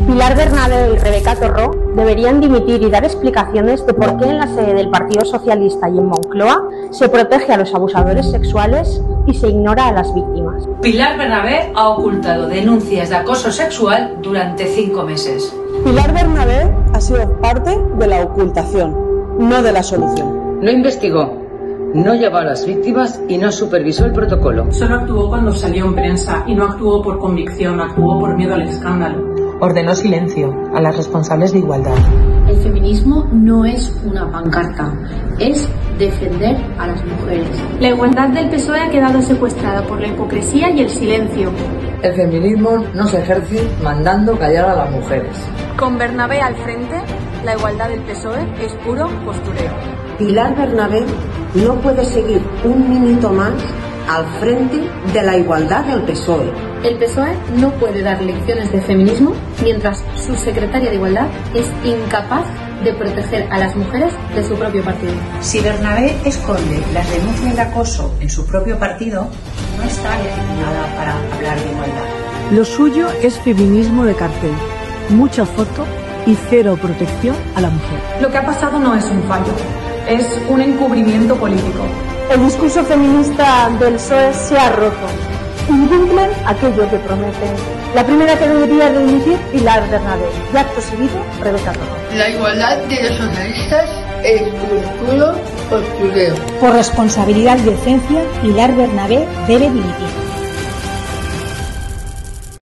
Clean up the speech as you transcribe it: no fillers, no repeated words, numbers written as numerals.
Pilar Bernabé y Rebeca Torró deberían dimitir y dar explicaciones de por qué en la sede del Partido Socialista y en Moncloa se protege a los abusadores sexuales y se ignora a las víctimas. Pilar Bernabé ha ocultado denuncias de acoso sexual durante 5 meses. Pilar Bernabé ha sido parte de la ocultación, no de la solución. No investigó, no llevó a las víctimas y no supervisó el protocolo. Solo actuó cuando salió en prensa y no actuó por convicción, actuó por miedo al escándalo. Ordenó silencio a las responsables de igualdad. El feminismo no es una pancarta, es defender a las mujeres. La igualdad del PSOE ha quedado secuestrada por la hipocresía y el silencio. El feminismo no se ejerce mandando callar a las mujeres. Con Bernabé al frente, la igualdad del PSOE es puro postureo. Pilar Bernabé no puede seguir un minuto más al frente de la igualdad del PSOE. El PSOE no puede dar lecciones de feminismo mientras su secretaria de Igualdad es incapaz de proteger a las mujeres de su propio partido. Si Bernabé esconde las denuncias de acoso en su propio partido, no está legitimada para hablar de igualdad. Lo suyo es feminismo de cartel, mucha foto y cero protección a la mujer. Lo que ha pasado no es un fallo, es un encubrimiento político. El discurso feminista del PSOE se ha roto. Incumplen aquello que prometen. La primera que debería dimitir, Pilar Bernabé. Y acto seguido, Rebeca Torró. La igualdad de los socialistas es un puro postureo. Por responsabilidad y decencia, Pilar Bernabé debe dimitir.